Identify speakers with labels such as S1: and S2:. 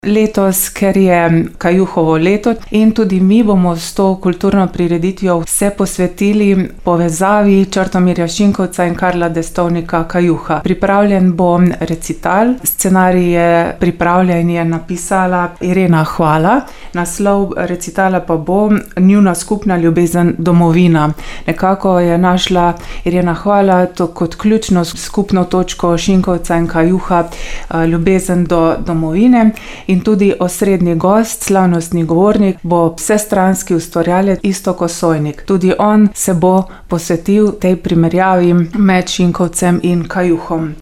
S1: Letos, ker je Kajuhovo leto in tudi mi bomo s to kulturno prireditvijo se posvetili povezavi Črtomirja Šinkovca in Karla Destovnika Kajuha. Pripravljen bo recital, scenarij je pripravljen in je napisala Irena Hvala. Naslov recitala pa bo Njuna skupna ljubezen domovina. Nekako je našla Irena Hvala to kot ključno skupno točko Šinkovca in Kajuha, ljubezen do domovine. In tudi osrednji gost, slavnostni govornik, bo vsestranski ustvarjalec Iztok Osojnik. Tudi on se bo posvetil tej primerjavi med Šinkovcem in Kajuhom.